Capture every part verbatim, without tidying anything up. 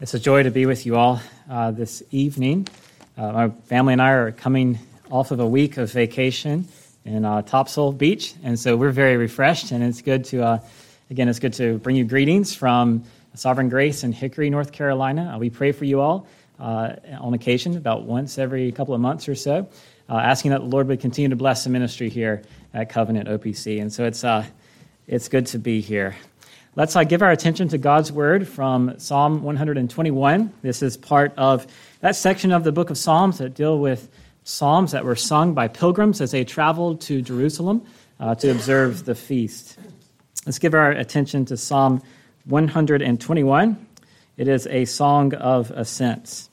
It's a joy to be with you all uh, this evening. Uh, my family and I are coming off of a week of vacation in uh, Topsail Beach, and so we're very refreshed, and it's good to, uh, again, it's good to bring you greetings from Sovereign Grace in Hickory, North Carolina. Uh, we pray for you all uh, on occasion, about once every couple of months or so, uh, asking that the Lord would continue to bless the ministry here at Covenant O P C, and so it's uh, it's good to be here. Let's uh, give our attention to God's Word from Psalm one twenty-one. This is part of that section of the book of Psalms that deal with psalms that were sung by pilgrims as they traveled to Jerusalem uh, to observe the feast. Let's give our attention to Psalm one twenty-one. It is a song of ascents.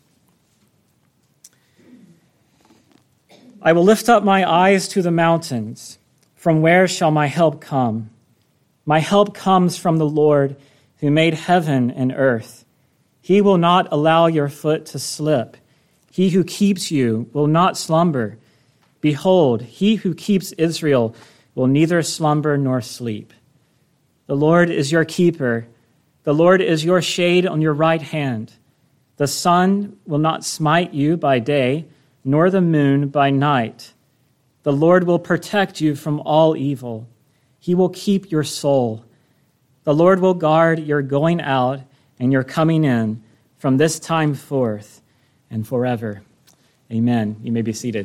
I will lift up my eyes to the mountains. From where shall my help come? My help comes from the Lord who made heaven and earth. He will not allow your foot to slip. He who keeps you will not slumber. Behold, he who keeps Israel will neither slumber nor sleep. The Lord is your keeper. The Lord is your shade on your right hand. The sun will not smite you by day, nor the moon by night. The Lord will protect you from all evil. He will keep your soul. The Lord will guard your going out and your coming in from this time forth and forever. Amen. You may be seated.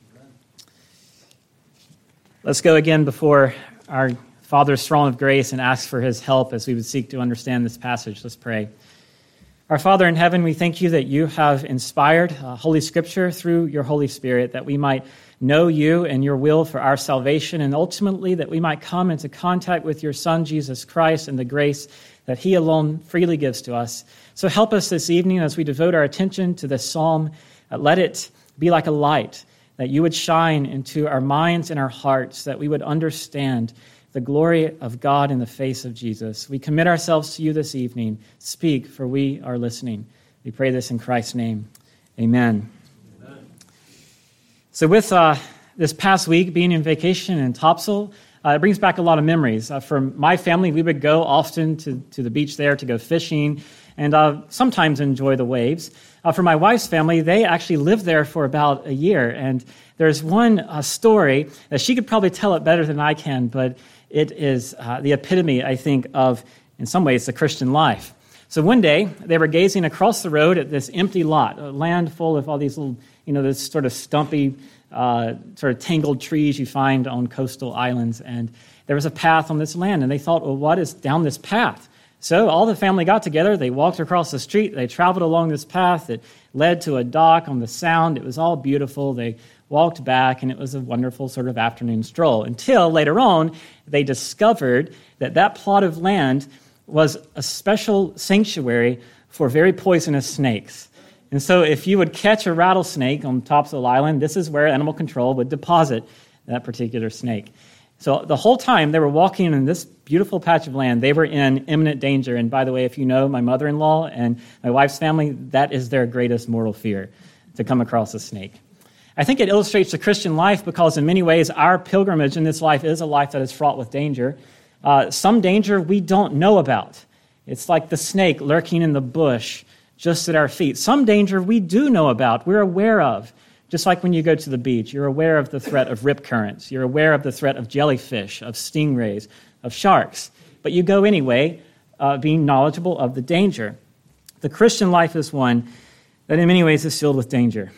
Let's go again before our Father's throne of grace and ask for his help as we would seek to understand this passage. Let's pray. Our Father in heaven, we thank you that you have inspired uh, Holy Scripture through your Holy Spirit, that we might know you and your will for our salvation, and ultimately that we might come into contact with your Son, Jesus Christ, and the grace that he alone freely gives to us. So help us this evening as we devote our attention to this psalm. Uh, let it be like a light, that you would shine into our minds and our hearts, that we would understand the glory of God in the face of Jesus. We commit ourselves to you this evening. Speak, for we are listening. We pray this in Christ's name. Amen. Amen. So with uh, this past week being in vacation in Topsail, uh, it brings back a lot of memories. Uh, for my family, we would go often to, to the beach there to go fishing and uh, sometimes enjoy the waves. Uh, for my wife's family, they actually lived there for about a year. And there's one uh, story that she could probably tell it better than I can, but it is uh, the epitome, I think, of, in some ways, the Christian life. So one day, they were gazing across the road at this empty lot, a land full of all these little, you know, this sort of stumpy, uh, sort of tangled trees you find on coastal islands. And there was a path on this land, and they thought, well, what is down this path? So all the family got together, they walked across the street, they traveled along this path that led to a dock on the Sound. It was all beautiful. They walked back, and it was a wonderful sort of afternoon stroll, until later on, they discovered that that plot of land was a special sanctuary for very poisonous snakes. And so if you would catch a rattlesnake on Topsail Island, this is where animal control would deposit that particular snake. So the whole time they were walking in this beautiful patch of land, they were in imminent danger. And by the way, if you know my mother-in-law and my wife's family, that is their greatest mortal fear, to come across a snake. I think it illustrates the Christian life because in many ways our pilgrimage in this life is a life that is fraught with danger. Uh, some danger we don't know about. It's like the snake lurking in the bush just at our feet. Some danger we do know about, we're aware of. Just like when you go to the beach, you're aware of the threat of rip currents. You're aware of the threat of jellyfish, of stingrays, of sharks. But you go anyway, uh, being knowledgeable of the danger. The Christian life is one that in many ways is filled with danger.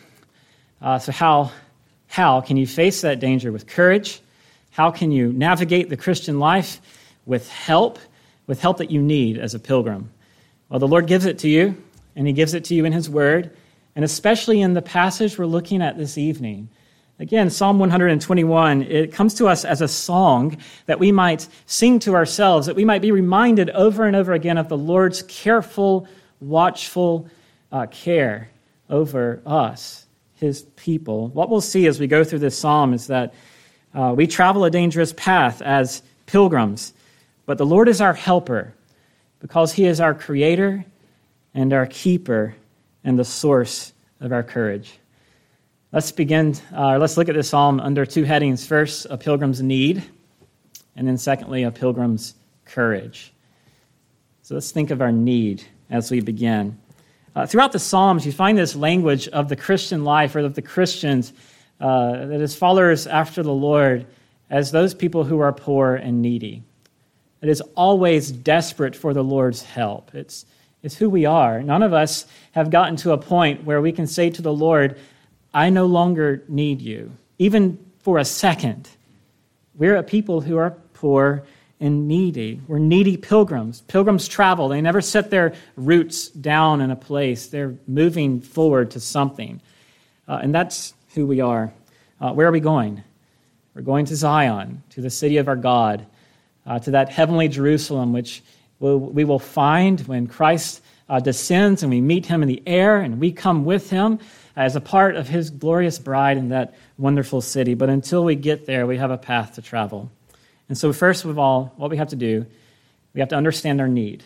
Uh, so how, how can you face that danger with courage? How can you navigate the Christian life with help, with help that you need as a pilgrim? Well, the Lord gives it to you, and he gives it to you in his word, and especially in the passage we're looking at this evening. Again, Psalm one twenty-one, it comes to us as a song that we might sing to ourselves, that we might be reminded over and over again of the Lord's careful, watchful uh, care over us, his people. What we'll see as we go through this psalm is that uh, we travel a dangerous path as pilgrims, but the Lord is our helper because he is our creator and our keeper and the source of our courage. Let's begin, uh, let's look at this psalm under two headings. First, a pilgrim's need, and then secondly, a pilgrim's courage. So let's think of our need as we begin. Uh, throughout the Psalms, you find this language of the Christian life or of the Christians uh, that is followers after the Lord as those people who are poor and needy. It is always desperate for the Lord's help. It's, it's who we are. None of us have gotten to a point where we can say to the Lord, I no longer need you, even for a second. We're a people who are poor and needy. We're needy pilgrims. Pilgrims travel. They never set their roots down in a place. They're moving forward to something. Uh, and that's who we are. Uh, where are we going? We're going to Zion, to the city of our God, uh, to that heavenly Jerusalem, which we'll, we will find when Christ uh, descends and we meet him in the air and we come with him as a part of his glorious bride in that wonderful city. But until we get there, we have a path to travel. And so first of all, what we have to do, we have to understand our need.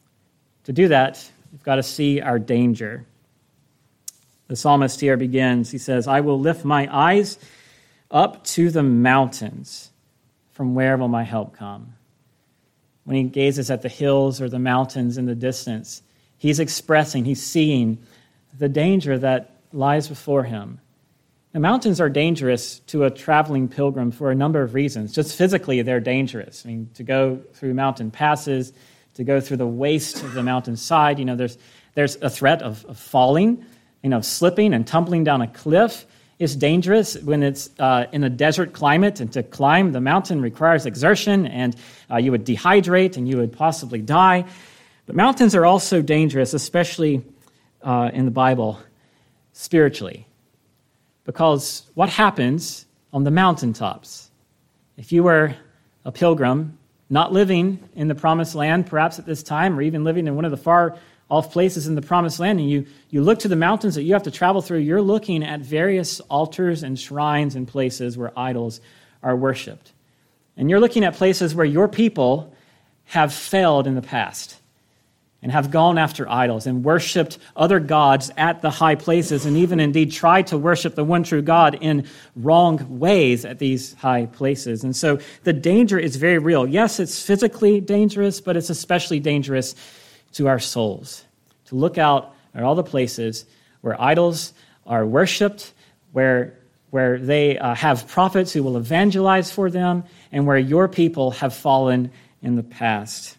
To do that, we've got to see our danger. The psalmist here begins, he says, I will lift my eyes up to the mountains. From where will my help come? When he gazes at the hills or the mountains in the distance, he's expressing, he's seeing the danger that lies before him. The mountains are dangerous to a traveling pilgrim for a number of reasons. Just physically, they're dangerous. I mean, to go through mountain passes, to go through the waste of the mountainside, you know, there's there's a threat of, of falling, you know, slipping and tumbling down a cliff. It's dangerous when it's uh, in a desert climate, and to climb the mountain requires exertion, and uh, you would dehydrate and you would possibly die. But mountains are also dangerous, especially uh, in the Bible, spiritually. Because what happens on the mountaintops? If you were a pilgrim, not living in the promised land, perhaps at this time, or even living in one of the far-off places in the promised land, and you, you look to the mountains that you have to travel through, you're looking at various altars and shrines and places where idols are worshipped. And you're looking at places where your people have failed in the past and have gone after idols and worshipped other gods at the high places, and even indeed tried to worship the one true God in wrong ways at these high places. And so the danger is very real. Yes, it's physically dangerous, but it's especially dangerous to our souls. To look out at all the places where idols are worshipped, where, where they uh, have prophets who will evangelize for them, and where your people have fallen in the past.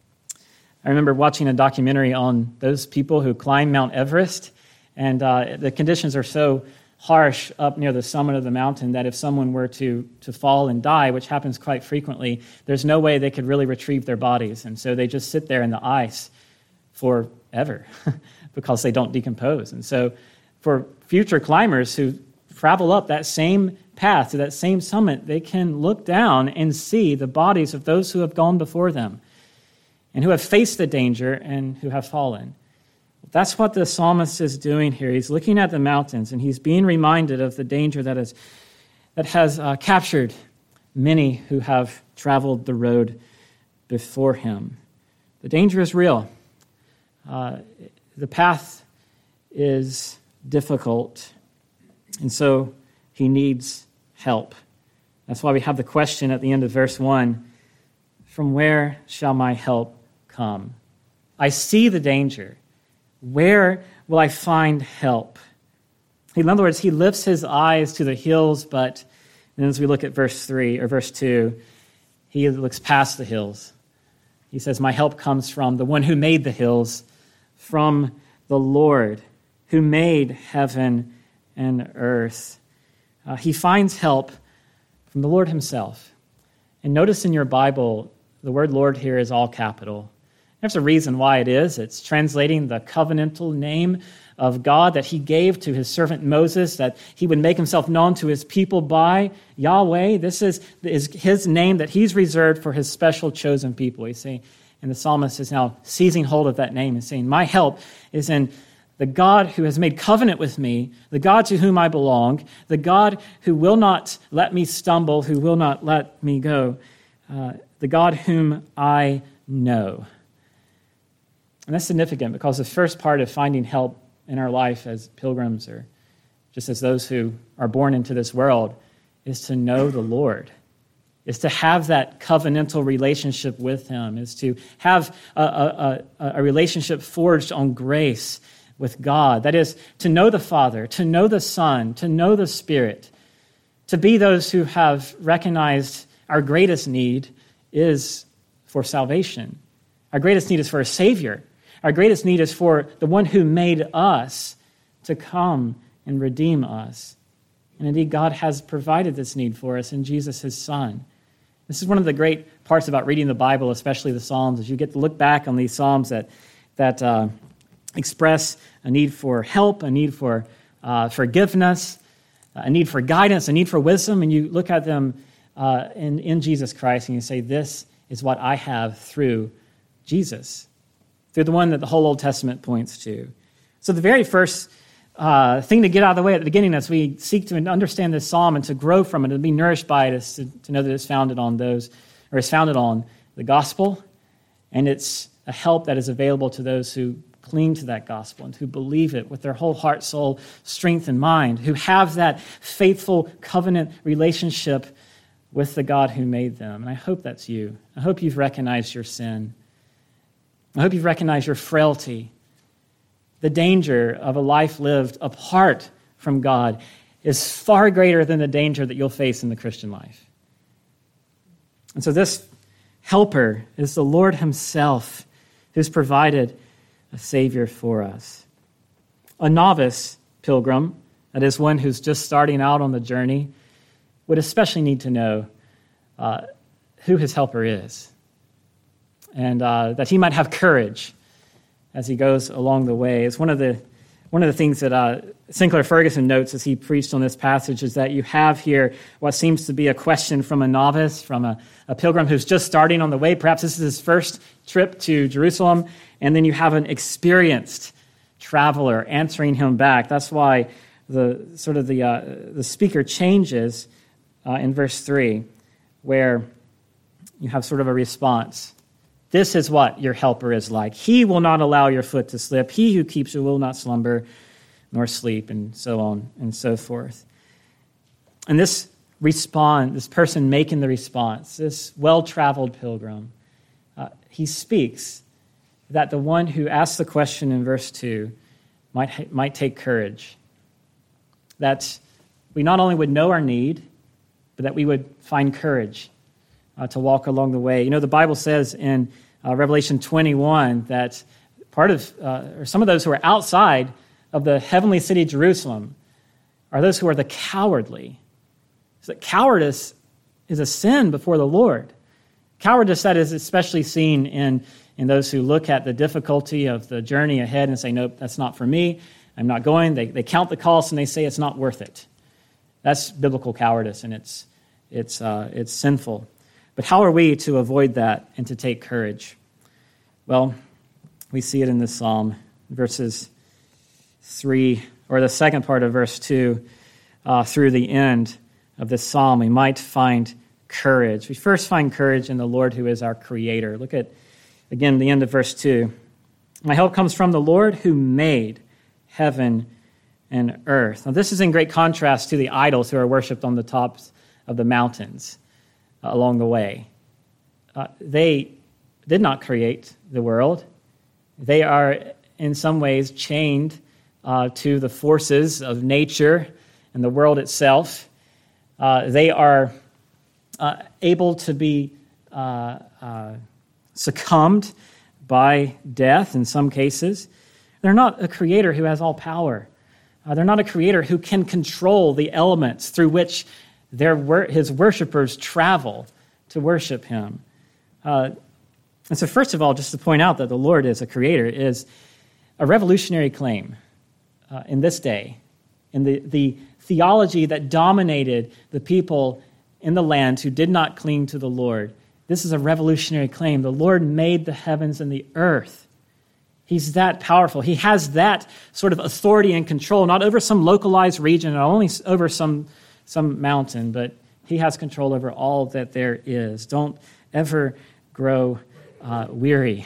I remember watching a documentary on those people who climb Mount Everest, and uh, the conditions are so harsh up near the summit of the mountain that if someone were to, to fall and die, which happens quite frequently, there's no way they could really retrieve their bodies. And so they just sit there in the ice forever because they don't decompose. And so for future climbers who travel up that same path to that same summit, they can look down and see the bodies of those who have gone before them and who have faced the danger and who have fallen. That's what the psalmist is doing here. He's looking at the mountains, and he's being reminded of the danger that, is, that has uh, captured many who have traveled the road before him. The danger is real. Uh, the path is difficult, and so he needs help. That's why we have the question at the end of verse one, from where shall my help come? I see the danger. Where will I find help? In other words, he lifts his eyes to the hills, but then as we look at verse three or verse two, he looks past the hills. He says, my help comes from the one who made the hills, from the Lord who made heaven and earth. Uh, he finds help from the Lord himself. And notice in your Bible, the word Lord here is all capital. There's a reason why it is. It's translating the covenantal name of God that he gave to his servant Moses, that he would make himself known to his people by. Yahweh, this is, is his name that he's reserved for his special chosen people. You see, and the psalmist is now seizing hold of that name and saying, my help is in the God who has made covenant with me, the God to whom I belong, the God who will not let me stumble, who will not let me go, uh, the God whom I know. And that's significant because the first part of finding help in our life as pilgrims or just as those who are born into this world is to know the Lord, is to have that covenantal relationship with him, is to have a, a, a, a relationship forged on grace with God. That is, to know the Father, to know the Son, to know the Spirit, to be those who have recognized our greatest need is for salvation. Our greatest need is for a Savior. Our greatest need is for the one who made us to come and redeem us. And indeed, God has provided this need for us in Jesus, his Son. This is one of the great parts about reading the Bible, especially the Psalms, is you get to look back on these Psalms that, that uh, express a need for help, a need for uh, forgiveness, a need for guidance, a need for wisdom, and you look at them uh, in, in Jesus Christ and you say, this is what I have through Jesus, through the one that the whole Old Testament points to. So the very first uh, thing to get out of the way at the beginning as we seek to understand this psalm and to grow from it and be nourished by it is to, to know that it's founded on those, or is founded on the gospel, and it's a help that is available to those who cling to that gospel and who believe it with their whole heart, soul, strength, and mind, who have that faithful covenant relationship with the God who made them. And I hope that's you. I hope you've recognized your sin. I hope you've recognized your frailty. The danger of a life lived apart from God is far greater than the danger that you'll face in the Christian life. And so this helper is the Lord himself who's provided a Savior for us. A novice pilgrim, that is one who's just starting out on the journey, would especially need to know uh, who his helper is, and uh, that he might have courage as he goes along the way. It's one of the one of the things that uh, Sinclair Ferguson notes as he preached on this passage is that you have here what seems to be a question from a novice, from a, a pilgrim who's just starting on the way. Perhaps this is his first trip to Jerusalem, and then you have an experienced traveler answering him back. That's why the sort of the uh, the speaker changes uh, in verse three, where you have sort of a response. This is what your helper is like. He will not allow your foot to slip. He who keeps you will not slumber nor sleep, and so on and so forth. And this respond, this person making the response, this well-traveled pilgrim, uh, he speaks that the one who asked the question in verse two might, might take courage. That we not only would know our need, but that we would find courage Uh, to walk along the way. You know, the Bible says in uh, Revelation twenty-one that part of, uh, or some of those who are outside of the heavenly city Jerusalem are those who are the cowardly. So that cowardice is a sin before the Lord. Cowardice that is especially seen in, in those who look at the difficulty of the journey ahead and say, nope, that's not for me. I'm not going. They, they count the cost and they say it's not worth it. That's biblical cowardice, and it's, it's, uh, it's sinful. But how are we to avoid that and to take courage? Well, we see it in this psalm, verses three, or the second part of verse two, uh, through the end of this psalm. We might find courage. We first find courage in the Lord who is our creator. Look at, again, the end of verse two. My help comes from the Lord who made heaven and earth. Now, this is in great contrast to the idols who are worshipped on the tops of the mountains along the way. Uh, they did not create the world. They are in some ways chained uh, to the forces of nature and the world itself. Uh, they are uh, able to be uh, uh, succumbed by death in some cases. They're not a creator who has all power. Uh, they're not a creator who can control the elements through which Their, his worshipers travel to worship him. Uh, and so first of all, just to point out that the Lord is a creator is a revolutionary claim uh, in this day. In the, the theology that dominated the people in the land who did not cling to the Lord, this is a revolutionary claim. The Lord made the heavens and the earth. He's that powerful. He has that sort of authority and control, not over some localized region, not only over some some mountain, but he has control over all that there is. Don't ever grow uh, weary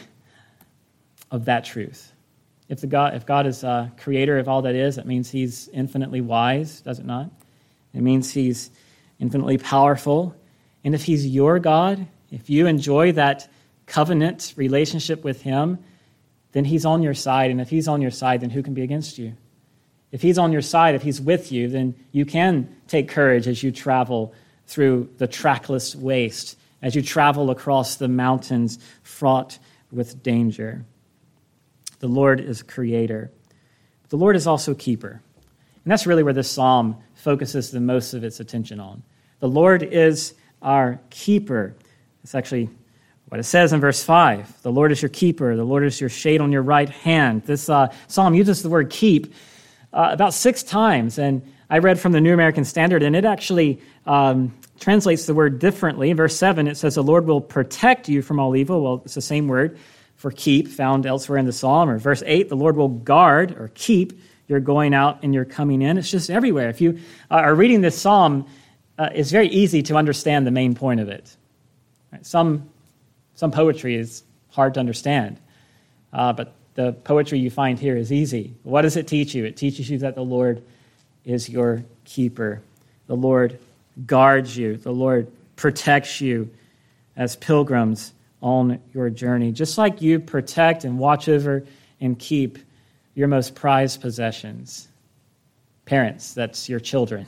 of that truth. If the God, if God is a creator of all that is, that means he's infinitely wise, does it not? It means he's infinitely powerful. And if he's your God, if you enjoy that covenant relationship with him, then he's on your side. And if he's on your side, then who can be against you? If he's on your side, if he's with you, then you can take courage as you travel through the trackless waste, as you travel across the mountains fraught with danger. The Lord is creator. The Lord is also keeper. And that's really where this psalm focuses the most of its attention on. The Lord is our keeper. It's actually what it says in verse five. The Lord is your keeper. The Lord is your shade on your right hand. This uh, psalm uses the word keep uh, about six times. And I read from the New American Standard, and it actually um, translates the word differently. In verse seven, it says, the Lord will protect you from all evil. Well, it's the same word for keep found elsewhere in the psalm. Or verse eight, the Lord will guard or keep your going out and your coming in. It's just everywhere. If you are reading this psalm, uh, it's very easy to understand the main point of it. Right? Some, some poetry is hard to understand, uh, but the poetry you find here is easy. What does it teach you? It teaches you that the Lord is your keeper. The Lord guards you. The Lord protects you as pilgrims on your journey. Just like you protect and watch over and keep your most prized possessions. Parents, that's your children.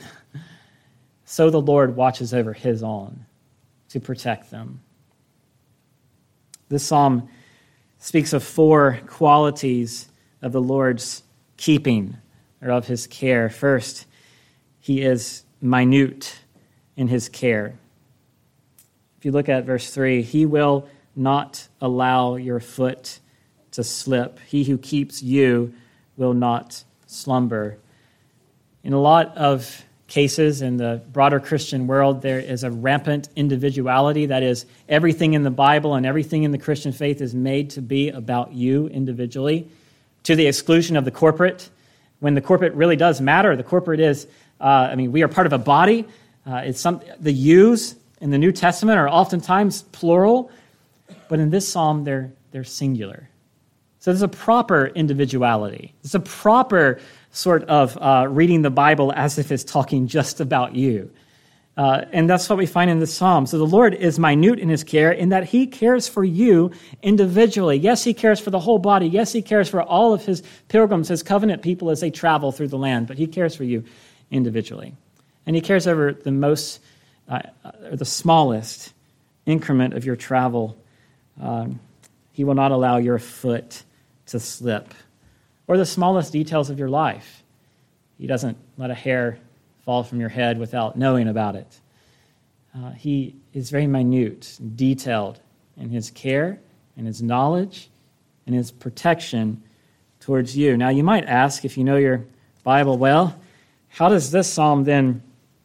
So the Lord watches over his own to protect them. This psalm speaks of four qualities of the Lord's keeping, or of his care. First, he is minute in his care. If you look at verse three, he will not allow your foot to slip. He who keeps you will not slumber. In a lot of cases in the broader Christian world, there is a rampant individuality. That is, everything in the Bible and everything in the Christian faith is made to be about you individually, to the exclusion of the corporate. When the corporate really does matter, the corporate is, uh, I mean, we are part of a body. Uh, it's some the yous in the New Testament are oftentimes plural, but in this psalm, they're they're singular. So there's a proper individuality. It's a proper sort of uh, reading the Bible as if it's talking just about you. Uh, and that's what we find in this psalm. So the Lord is minute in his care in that he cares for you individually. Yes, he cares for the whole body. Yes, he cares for all of his pilgrims, his covenant people as they travel through the land. But he cares for you individually. And he cares over the most, uh, or the smallest increment of your travel. Um, he will not allow your foot to slip, or the smallest details of your life. He doesn't let a hair fall from your head without knowing about it. Uh, he is very minute, detailed in his care, in his knowledge, and his protection towards you. Now, you might ask, if you know your Bible well, how does this psalm then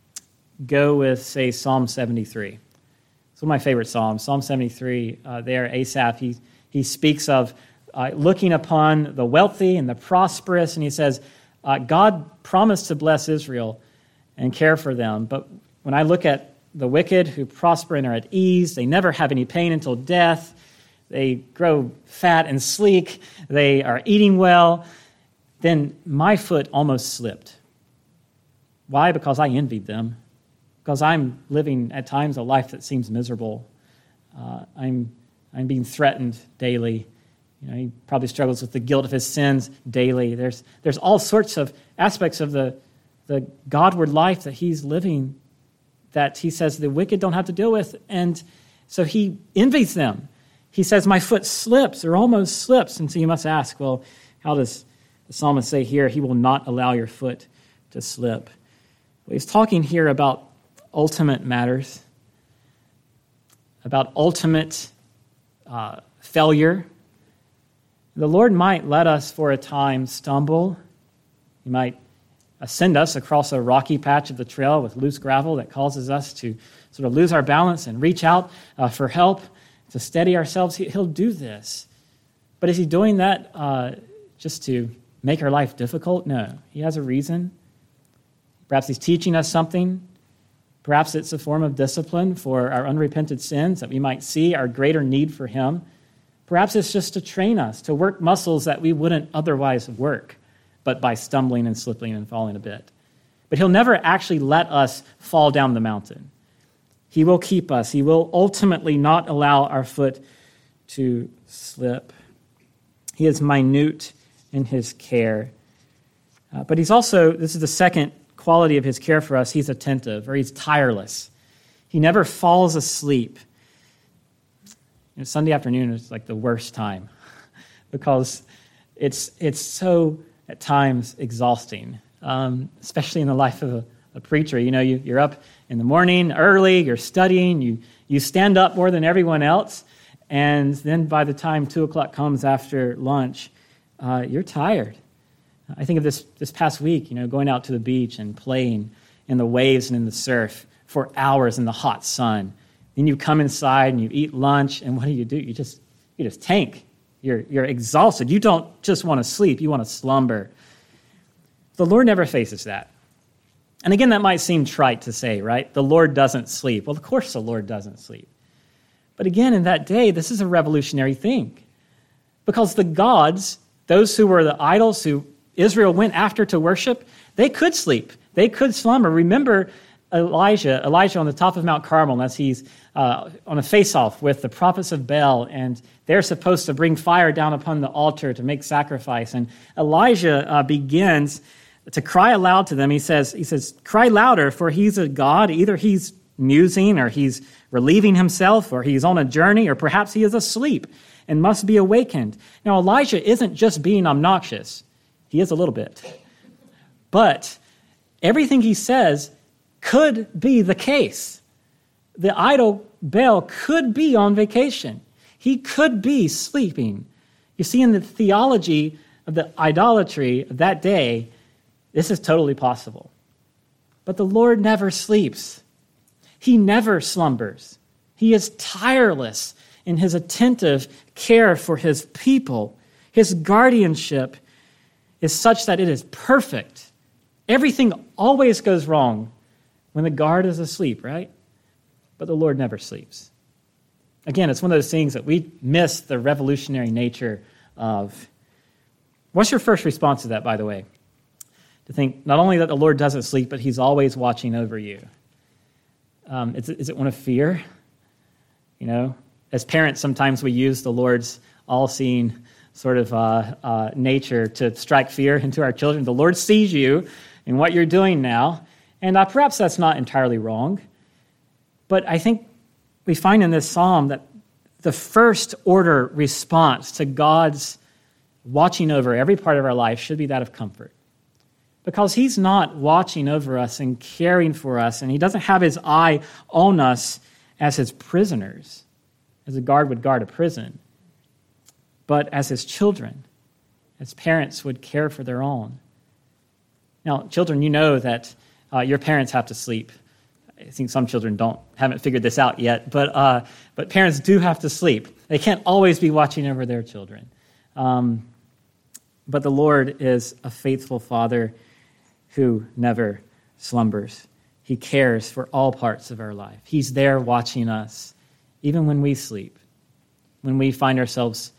go with, say, Psalm seventy-three? It's one of my favorite psalms. Psalm seventy-three, uh, there, Asaph, he, he speaks of Uh, looking upon the wealthy and the prosperous, and he says, uh, God promised to bless Israel and care for them, but when I look at the wicked who prosper and are at ease, they never have any pain until death, they grow fat and sleek, they are eating well, then my foot almost slipped. Why? Because I envied them, because I'm living at times a life that seems miserable. Uh, I'm I'm being threatened daily. You know, he probably struggles with the guilt of his sins daily. There's there's all sorts of aspects of the, the Godward life that he's living that he says the wicked don't have to deal with. And so he envies them. He says, my foot slips or almost slips. And so you must ask, well, how does the psalmist say here, he will not allow your foot to slip? Well, he's talking here about ultimate matters, about ultimate uh, failure. The Lord might let us for a time stumble. He might send us across a rocky patch of the trail with loose gravel that causes us to sort of lose our balance and reach out uh, for help to steady ourselves. He, he'll do this. But is he doing that uh, just to make our life difficult? No. He has a reason. Perhaps he's teaching us something. Perhaps it's a form of discipline for our unrepented sins, that we might see our greater need for him. Perhaps it's just to train us, to work muscles that we wouldn't otherwise work, but by stumbling and slipping and falling a bit. But he'll never actually let us fall down the mountain. He will keep us. He will ultimately not allow our foot to slip. He is minute in his care. Uh, but he's also, this is the second quality of his care for us, he's attentive, or he's tireless. He never falls asleep. You know, Sunday afternoon is like the worst time because it's it's so, at times, exhausting, um, especially in the life of a, a preacher. You know, you, you're up in the morning early, you're studying, you, you stand up more than everyone else, and then by the time two o'clock comes after lunch, uh, you're tired. I think of this this past week, you know, going out to the beach and playing in the waves and in the surf for hours in the hot sun. Then you come inside and you eat lunch, and what do you do? You just you just tank. You're you're exhausted. You don't just want to sleep, you want to slumber. The Lord never faces that. And again, that might seem trite to say, right? The Lord doesn't sleep. Well, of course the Lord doesn't sleep. But again, in that day, this is a revolutionary thing. Because the gods, those who were the idols who Israel went after to worship, they could sleep. They could slumber. Remember Elijah, Elijah on the top of Mount Carmel as he's uh, on a face-off with the prophets of Baal, and they're supposed to bring fire down upon the altar to make sacrifice. And Elijah uh, begins to cry aloud to them. He says, he says, cry louder, for he's a god. Either he's musing, or he's relieving himself, or he's on a journey, or perhaps he is asleep and must be awakened. Now, Elijah isn't just being obnoxious. He is a little bit. But everything he says could be the case. The idol Baal could be on vacation. He could be sleeping. You see, in the theology of the idolatry of that day, this is totally possible. But the Lord never sleeps. He never slumbers. He is tireless in his attentive care for his people. His guardianship is such that it is perfect. Everything always goes wrong when the guard is asleep, right? But the Lord never sleeps. Again, it's one of those things that we miss the revolutionary nature of. What's your first response to that, by the way? To think not only that the Lord doesn't sleep, but he's always watching over you. Um, is, it, is it one of fear? You know, as parents, sometimes we use the Lord's all-seeing sort of uh, uh, nature to strike fear into our children. The Lord sees you and what you're doing now, and uh, perhaps that's not entirely wrong. But I think we find in this psalm that the first order response to God's watching over every part of our life should be that of comfort. Because he's not watching over us and caring for us, and he doesn't have his eye on us as his prisoners, as a guard would guard a prison, but as his children, as parents would care for their own. Now, children, you know that uh, your parents have to sleep. I think some children don't, haven't figured this out yet, but uh, but parents do have to sleep. They can't always be watching over their children. Um, but the Lord is a faithful Father who never slumbers. He cares for all parts of our life. He's there watching us, even when we sleep, when we find ourselves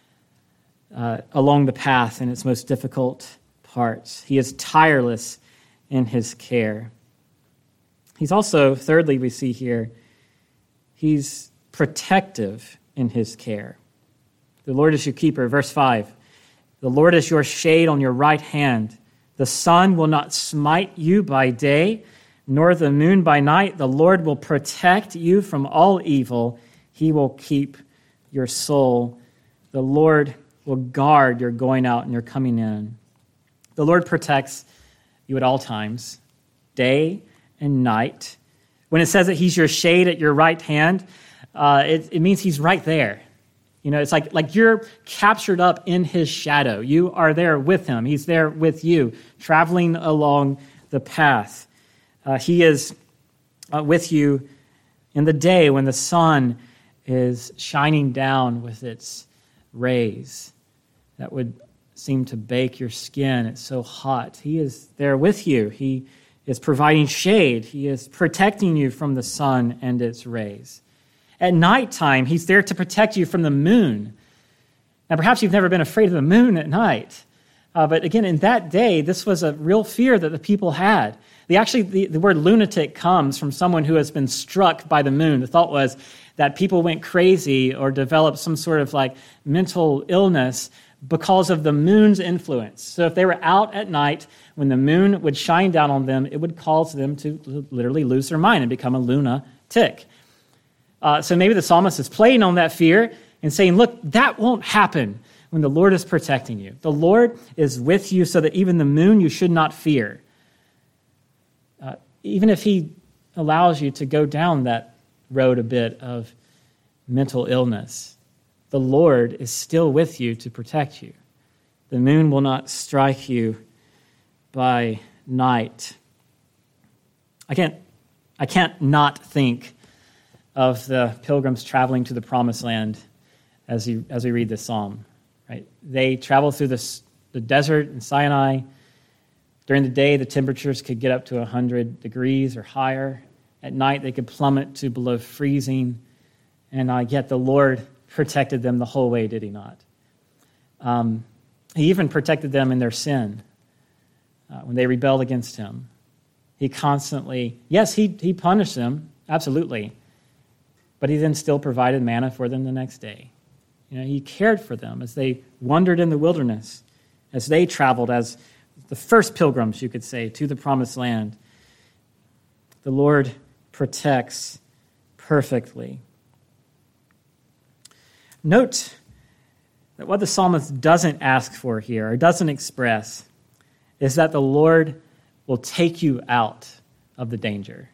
uh, along the path in its most difficult parts. He is tireless in his care. He's also, thirdly, we see here, he's protective in his care. The Lord is your keeper. Verse five, the Lord is your shade on your right hand. The sun will not smite you by day, nor the moon by night. The Lord will protect you from all evil. He will keep your soul. The Lord will guard your going out and your coming in. The Lord protects you at all times, day and night. When it says that he's your shade at your right hand, uh, it, it means he's right there. You know, it's like, like you're captured up in his shadow. You are there with him. He's there with you, traveling along the path. Uh, he is uh, with you in the day when the sun is shining down with its rays that would seem to bake your skin. It's so hot. He is there with you. He is providing shade. He is protecting you from the sun and its rays. At nighttime, he's there to protect you from the moon. Now, perhaps you've never been afraid of the moon at night. Uh, but again, in that day, this was a real fear that the people had. They actually, the, the word lunatic comes from someone who has been struck by the moon. The thought was that people went crazy or developed some sort of like mental illness because of the moon's influence. So if they were out at night, when the moon would shine down on them, it would cause them to literally lose their mind and become a lunatic. Uh, so maybe the psalmist is playing on that fear and saying, look, that won't happen when the Lord is protecting you. The Lord is with you so that even the moon you should not fear. Uh, even if he allows you to go down that road a bit of mental illness, the Lord is still with you to protect you. The moon will not strike you by night. I can't, I can't not think of the pilgrims traveling to the promised land as you, as we read this psalm. Right? They traveled through this, the desert in Sinai. During the day, the temperatures could get up to one hundred degrees or higher. At night, they could plummet to below freezing. And uh, yet the Lord protected them the whole way, did he not? Um, he even protected them in their sin uh, when they rebelled against him. He constantly, yes, he, he punished them, absolutely. But he then still provided manna for them the next day. You know, he cared for them as they wandered in the wilderness, as they traveled as the first pilgrims, you could say, to the promised land. The Lord protects perfectly. Note that what the psalmist doesn't ask for here, or doesn't express, is that the Lord will take you out of the danger.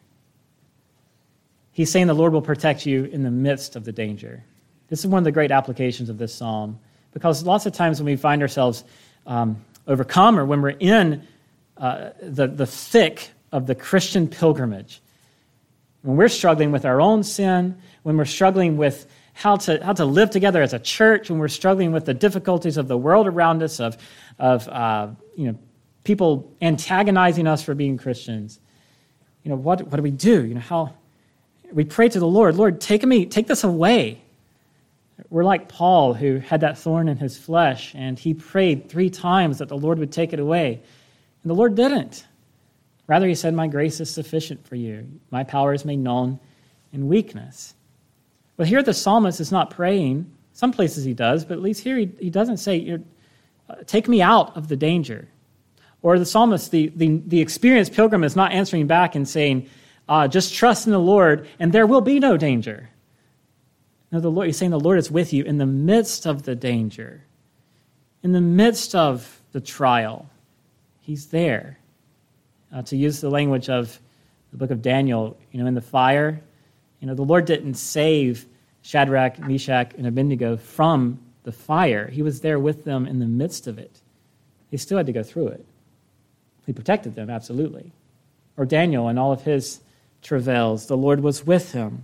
He's saying the Lord will protect you in the midst of the danger. This is one of the great applications of this psalm, because lots of times when we find ourselves um, overcome, or when we're in uh, the, the thick of the Christian pilgrimage, when we're struggling with our own sin, when we're struggling with how to how to live together as a church, when we're struggling with the difficulties of the world around us, of of uh, you know people antagonizing us for being Christians, you know what what do we do? You know how we pray to the Lord, Lord, take me, take this away. We're like Paul, who had that thorn in his flesh, and he prayed three times that the Lord would take it away. And the Lord didn't. Rather, he said, my grace is sufficient for you. My power is made known in weakness. But here the psalmist is not praying. Some places he does, but at least here he, he doesn't say, You're, uh, take me out of the danger. Or the psalmist, the, the, the experienced pilgrim, is not answering back and saying, uh, just trust in the Lord and there will be no danger. No, the Lord, he's saying the Lord is with you in the midst of the danger, in the midst of the trial. He's there. Uh, to use the language of the book of Daniel, you know, in the fire, you know, the Lord didn't save Shadrach, Meshach, and Abednego from the fire. He was there with them in the midst of it. They still had to go through it. He protected them, absolutely. Or Daniel and all of his travails, the Lord was with him.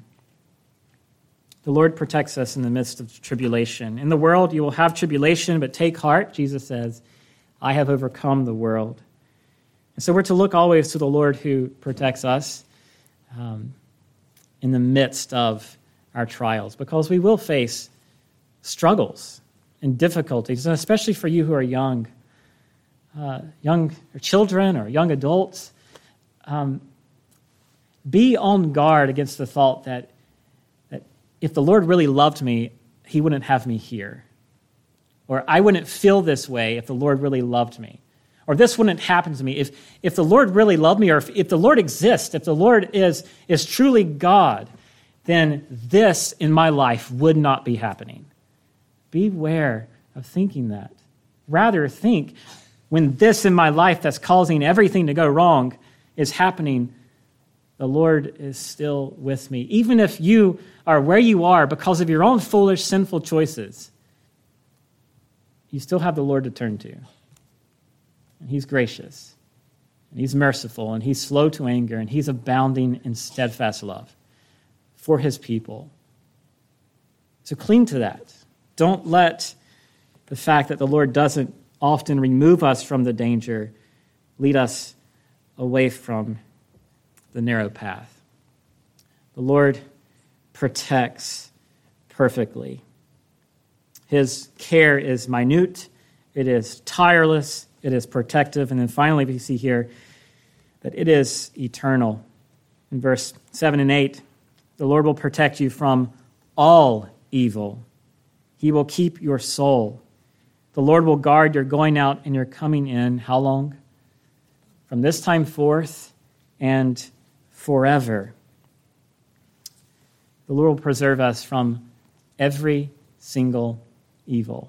The Lord protects us in the midst of tribulation. In the world you will have tribulation, but take heart, Jesus says, I have overcome the world. And so we're to look always to the Lord who protects us um, in the midst of our trials, because we will face struggles and difficulties, and especially for you who are young, uh, young or children or young adults. Um, be on guard against the thought that that if the Lord really loved me, he wouldn't have me here. Or I wouldn't feel this way if the Lord really loved me. Or this wouldn't happen to me. If, if the Lord really loved me, or if, if the Lord exists, if the Lord is, is truly God, then this in my life would not be happening. Beware of thinking that. Rather think, when this in my life that's causing everything to go wrong is happening, the Lord is still with me. Even if you are where you are because of your own foolish, sinful choices, you still have the Lord to turn to. And he's gracious, and he's merciful, and he's slow to anger, and he's abounding in steadfast love for his people. So cling to that. Don't let the fact that the Lord doesn't often remove us from the danger lead us away from the narrow path. The Lord protects perfectly. His care is minute, it is tireless, it is protective, and then finally we see here that it is eternal. In verse seven and eight, the Lord will protect you from all evil. He will keep your soul. The Lord will guard your going out and your coming in. How long? From this time forth and forever. The Lord will preserve us from every single evil.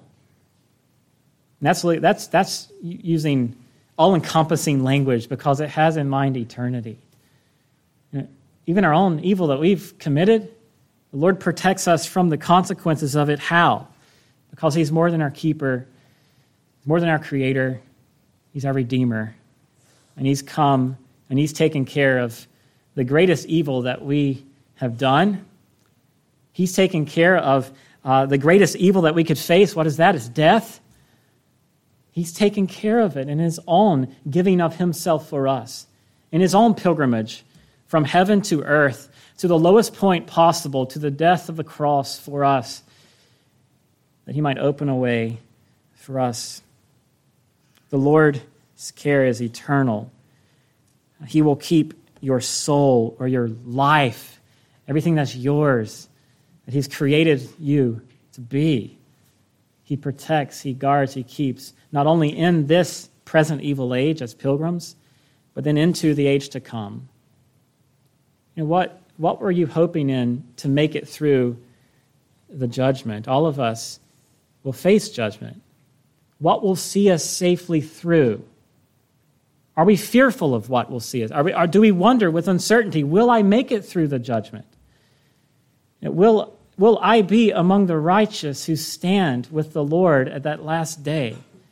And that's, that's, that's using all-encompassing language because it has in mind eternity. You know, even our own evil that we've committed, the Lord protects us from the consequences of it. How? Because he's more than our keeper, more than our creator. He's our redeemer. And he's come and he's taken care of the greatest evil that we have done. He's taken care of uh, the greatest evil that we could face. What is that? It's death. He's taken care of it in his own giving of himself for us, in his own pilgrimage from heaven to earth, to the lowest point possible, to the death of the cross for us, that he might open a way for us. The Lord's care is eternal. He will keep your soul or your life, everything that's yours, that he's created you to be. He protects, he guards, he keeps, not only in this present evil age as pilgrims, but then into the age to come. You know, what, what were you hoping in to make it through the judgment? All of us will face judgment. What will see us safely through? Are we fearful of what will see us? Are we, or do we wonder with uncertainty, will I make it through the judgment? You know, will, will I be among the righteous who stand with the Lord at that last day?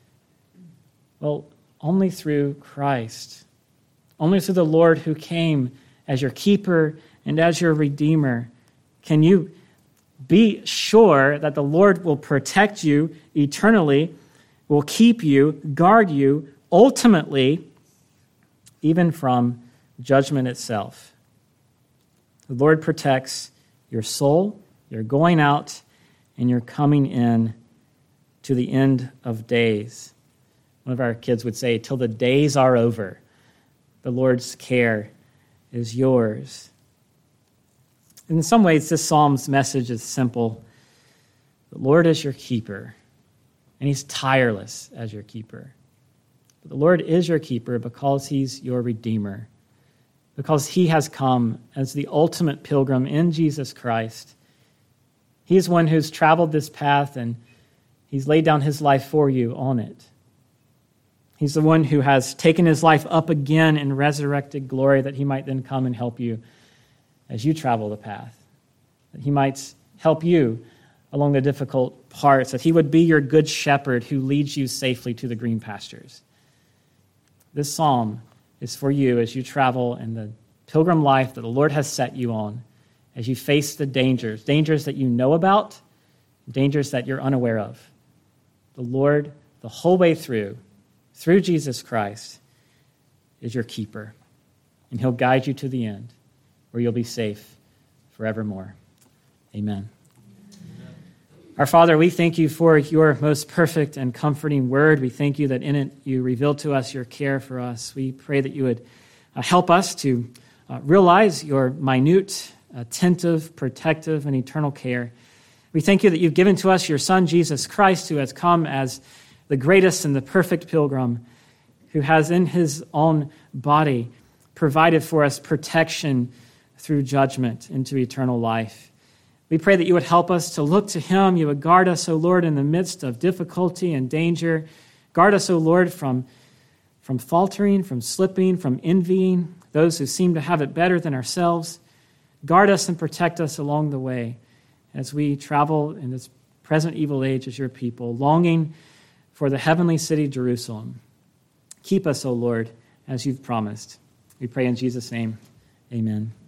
Well, only through Christ. Only through the Lord who came as your keeper and as your redeemer can you be sure that the Lord will protect you eternally, will keep you, guard you, ultimately, even from judgment itself. The Lord protects your soul, your going out, and your coming in to the end of days. One of our kids would say, till the days are over, the Lord's care is yours. In some ways, this psalm's message is simple. The Lord is your keeper, and he's tireless as your keeper. But the Lord is your keeper because he's your redeemer, because he has come as the ultimate pilgrim in Jesus Christ. He is one who's traveled this path, and he's laid down his life for you on it. He's the one who has taken his life up again in resurrected glory that he might then come and help you as you travel the path, that he might help you along the difficult parts, that he would be your good shepherd who leads you safely to the green pastures. This psalm is for you as you travel in the pilgrim life that the Lord has set you on, as you face the dangers, dangers that you know about, dangers that you're unaware of. The Lord, the whole way through, through Jesus Christ, is your keeper, and he'll guide you to the end, where you'll be safe forevermore. Amen. Amen. Our Father, we thank you for your most perfect and comforting word. We thank you that in it you reveal to us your care for us. We pray that you would uh, help us to uh, realize your minute, attentive, protective, and eternal care. We thank you that you've given to us your Son, Jesus Christ, who has come as the greatest and the perfect pilgrim, who has in his own body provided for us protection through judgment into eternal life. We pray that you would help us to look to him. You would guard us, O Lord, in the midst of difficulty and danger. Guard us, O Lord, from, from faltering, from slipping, from envying those who seem to have it better than ourselves. Guard us and protect us along the way as we travel in this present evil age as your people, longing for the heavenly city, Jerusalem. Keep us, O Lord, as you've promised. We pray in Jesus' name. Amen.